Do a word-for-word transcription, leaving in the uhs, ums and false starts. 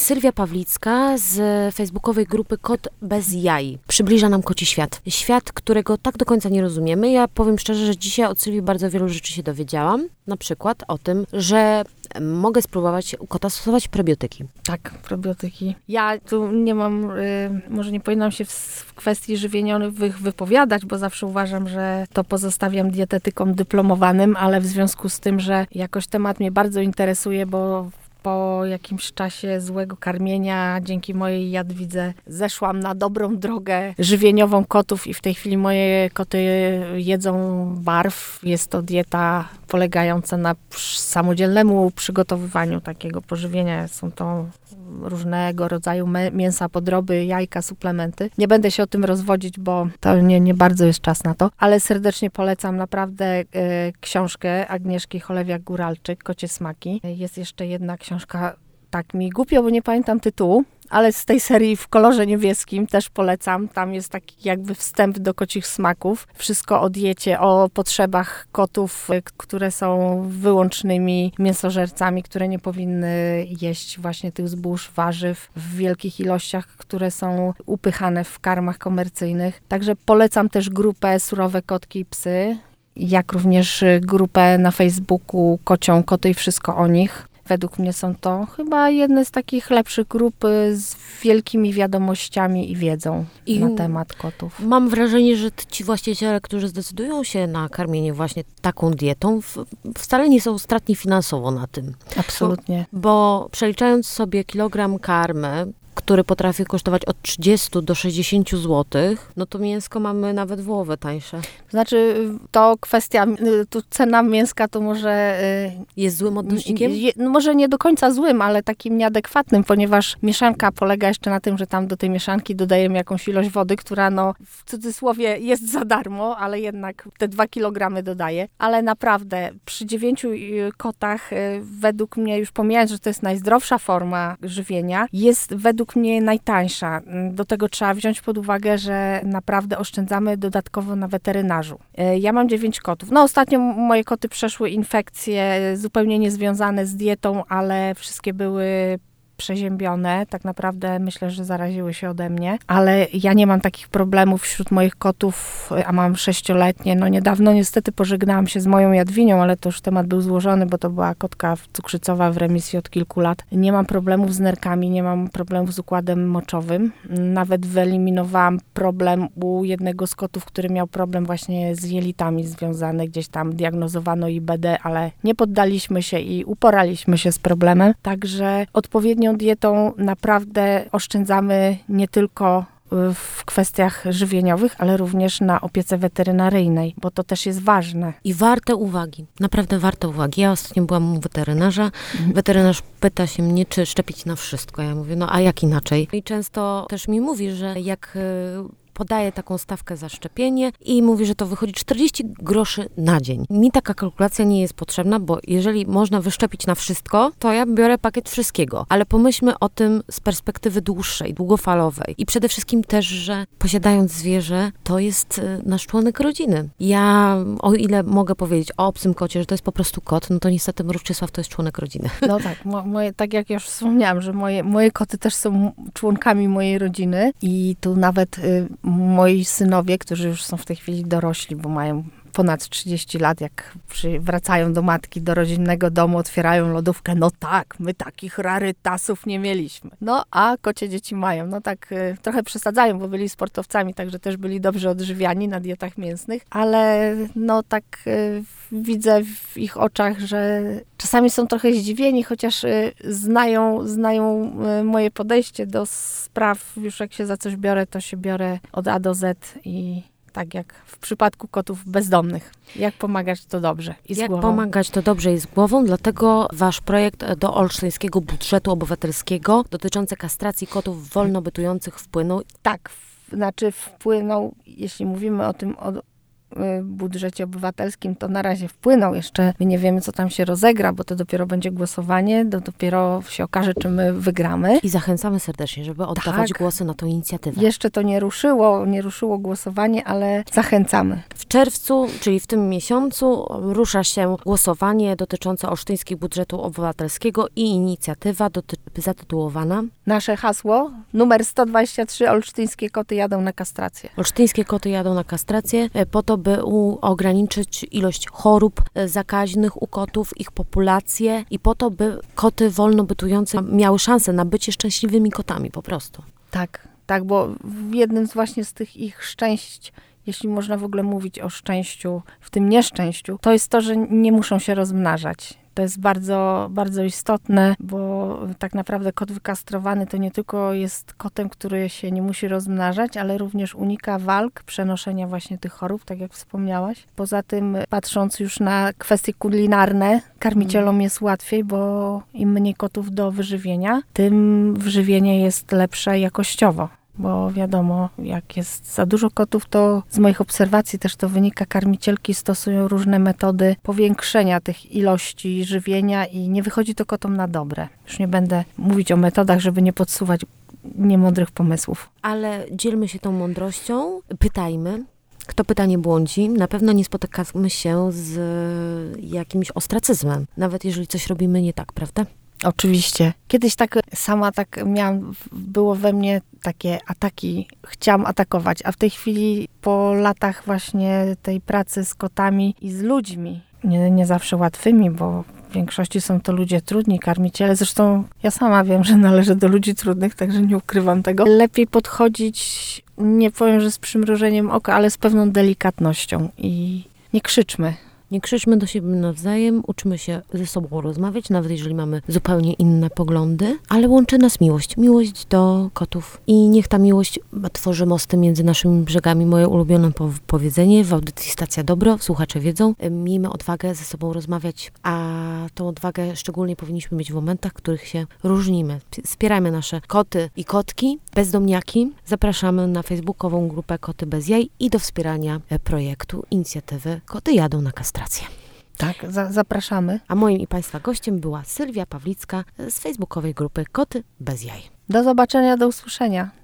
Sylwia Pawlicka z facebookowej grupy Kot bez jaj. Przybliża nam koci świat. Świat, którego tak do końca nie rozumiemy. Ja powiem szczerze, że dzisiaj od Sylwii bardzo wielu rzeczy się dowiedziałam. Na przykład o tym, że mogę spróbować u kota stosować probiotyki. Tak, probiotyki. Ja tu nie mam, y, może nie powinnam się w, w kwestii żywieniowych wypowiadać, bo zawsze uważam, że to pozostawiam dietetykom dyplomowanym, ale w związku z tym, że jakoś temat mnie bardzo interesuje, bo po jakimś czasie złego karmienia, dzięki mojej jadwidze, zeszłam na dobrą drogę żywieniową kotów i w tej chwili moje koty jedzą barw. Jest to dieta polegająca na samodzielnemu przygotowywaniu takiego pożywienia. Są to różnego rodzaju mięsa, podroby, jajka, suplementy. Nie będę się o tym rozwodzić, bo to nie, nie bardzo jest czas na to, ale serdecznie polecam naprawdę e, książkę Agnieszki Cholewiak-Góralczyk, Kocie smaki. Jest jeszcze jedna książka, tak mi głupio, bo nie pamiętam tytułu, ale z tej serii w kolorze niebieskim też polecam. Tam jest taki jakby wstęp do kocich smaków. Wszystko o diecie, o potrzebach kotów, które są wyłącznymi mięsożercami, które nie powinny jeść właśnie tych zbóż, warzyw w wielkich ilościach, które są upychane w karmach komercyjnych. Także polecam też grupę Surowe Kotki i Psy, jak również grupę na Facebooku Kocią Koty i Wszystko o nich. Według mnie są to chyba jedne z takich lepszych grup z wielkimi wiadomościami i wiedzą I na temat kotów. Mam wrażenie, że ci właściciele, którzy zdecydują się na karmienie właśnie taką dietą, w, wcale nie są stratni finansowo na tym. Absolutnie. Bo, bo przeliczając sobie kilogram karmy, który potrafi kosztować od trzydziestu do sześćdziesięciu złotych, no to mięsko mamy nawet wołowę tańsze. Znaczy, to kwestia, tu cena mięska to może... Jest złym odnośnikiem? Je, może nie do końca złym, ale takim nieadekwatnym, ponieważ mieszanka polega jeszcze na tym, że tam do tej mieszanki dodajemy jakąś ilość wody, która no w cudzysłowie jest za darmo, ale jednak te dwa kilogramy dodaje. Ale naprawdę przy dziewięciu kotach, według mnie, już pomijając, że to jest najzdrowsza forma żywienia, jest według mnie najtańsza. Do tego trzeba wziąć pod uwagę, że naprawdę oszczędzamy dodatkowo na weterynarzu. Ja mam dziewięć kotów. No ostatnio moje koty przeszły infekcje zupełnie niezwiązane z dietą, ale wszystkie były przeziębione. Tak naprawdę myślę, że zaraziły się ode mnie, ale ja nie mam takich problemów wśród moich kotów, a mam sześcioletnie. No niedawno niestety pożegnałam się z moją Jadwinią, ale to już temat był złożony, bo to była kotka cukrzycowa w remisji od kilku lat. Nie mam problemów z nerkami, nie mam problemów z układem moczowym. Nawet wyeliminowałam problem u jednego z kotów, który miał problem właśnie z jelitami związany. Gdzieś tam diagnozowano I B D, ale nie poddaliśmy się i uporaliśmy się z problemem. Także odpowiednio dietą naprawdę oszczędzamy nie tylko w kwestiach żywieniowych, ale również na opiece weterynaryjnej, bo to też jest ważne. I warte uwagi, naprawdę warte uwagi. Ja ostatnio byłam u weterynarza. Mhm. Weterynarz pyta się mnie, czy szczepić na wszystko. Ja mówię, no a jak inaczej? I często też mi mówi, że jak podaje taką stawkę za szczepienie i mówi, że to wychodzi czterdzieści groszy na dzień. Mi taka kalkulacja nie jest potrzebna, bo jeżeli można wyszczepić na wszystko, to ja biorę pakiet wszystkiego. Ale pomyślmy o tym z perspektywy dłuższej, długofalowej. I przede wszystkim też, że posiadając zwierzę, to jest nasz członek rodziny. Ja, o ile mogę powiedzieć o obcym kocie, że to jest po prostu kot, no to niestety Mruczysław to jest członek rodziny. No tak, mo, moje, tak jak już wspomniałam, że moje, moje koty też są członkami mojej rodziny i tu nawet y, moi synowie, którzy już są w tej chwili dorośli, bo mają ponad trzydzieści lat, jak przy, wracają do matki, do rodzinnego domu, otwierają lodówkę. No tak, my takich rarytasów nie mieliśmy. No, a kocie dzieci mają. No tak y, trochę przesadzają, bo byli sportowcami, także też byli dobrze odżywiani na dietach mięsnych, ale no tak y, widzę w ich oczach, że czasami są trochę zdziwieni, chociaż y, znają, znają y, moje podejście do spraw. Już jak się za coś biorę, to się biorę od A do Z i tak jak w przypadku kotów bezdomnych. Jak pomagać to dobrze i z Jak głową. pomagać to dobrze i z głową, dlatego wasz projekt do olsztyńskiego budżetu obywatelskiego dotyczący kastracji kotów wolno bytujących wpłynął. Tak, w, znaczy wpłynął, jeśli mówimy o tym o budżecie obywatelskim to na razie wpłynął. Jeszcze my nie wiemy, co tam się rozegra, bo to dopiero będzie głosowanie, to dopiero się okaże, czy my wygramy. I zachęcamy serdecznie, żeby oddawać Tak. głosy na tą inicjatywę. Jeszcze to nie ruszyło, nie ruszyło głosowanie, ale zachęcamy. W czerwcu, czyli w tym miesiącu, rusza się głosowanie dotyczące olsztyńskiego budżetu obywatelskiego i inicjatywa doty- zatytułowana Nasze hasło, numer sto dwadzieścia trzy, olsztyńskie koty jadą na kastrację. Olsztyńskie koty jadą na kastrację e, po to, by u- ograniczyć ilość chorób e, zakaźnych u kotów, ich populację i po to, by koty wolno bytujące miały szansę na bycie szczęśliwymi kotami po prostu. Tak, tak, bo w jednym z właśnie z tych ich szczęść, jeśli można w ogóle mówić o szczęściu, w tym nieszczęściu, to jest to, że nie muszą się rozmnażać. To jest bardzo, bardzo istotne, bo tak naprawdę kot wykastrowany to nie tylko jest kotem, który się nie musi rozmnażać, ale również unika walk, przenoszenia właśnie tych chorób, tak jak wspomniałaś. Poza tym, patrząc już na kwestie kulinarne, karmicielom jest łatwiej, bo im mniej kotów do wyżywienia, tym wyżywienie jest lepsze jakościowo. Bo wiadomo, jak jest za dużo kotów, to z moich obserwacji też to wynika, karmicielki stosują różne metody powiększenia tych ilości żywienia i nie wychodzi to kotom na dobre. Już nie będę mówić o metodach, żeby nie podsuwać niemądrych pomysłów. Ale dzielmy się tą mądrością, pytajmy. Kto pyta, nie błądzi. Na pewno nie spotykamy się z jakimś ostracyzmem, nawet jeżeli coś robimy nie tak, prawda? Oczywiście. Kiedyś tak sama tak miałam, było we mnie takie ataki, chciałam atakować, a w tej chwili po latach właśnie tej pracy z kotami i z ludźmi, nie, nie zawsze łatwymi, bo w większości są to ludzie trudni, karmiciele. Zresztą ja sama wiem, że należę do ludzi trudnych, także nie ukrywam tego. Lepiej podchodzić, nie powiem, że z przymrużeniem oka, ale z pewną delikatnością i nie krzyczmy. Nie krzyczmy do siebie nawzajem, uczmy się ze sobą rozmawiać, nawet jeżeli mamy zupełnie inne poglądy, ale łączy nas miłość. Miłość do kotów. I niech ta miłość tworzy mosty między naszymi brzegami. Moje ulubione po- powiedzenie w audycji Stacja Dobro, słuchacze wiedzą. Miejmy odwagę ze sobą rozmawiać, a tą odwagę szczególnie powinniśmy mieć w momentach, w których się różnimy. Wspierajmy nasze koty i kotki, bezdomniaki. Zapraszamy na facebookową grupę Koty Bez Jaj i do wspierania projektu, inicjatywy Koty Jadą na Kastrację. Tak, za, zapraszamy. A moim i Państwa gościem była Sylwia Pawlicka z facebookowej grupy Koty Bez Jaj. Do zobaczenia, do usłyszenia.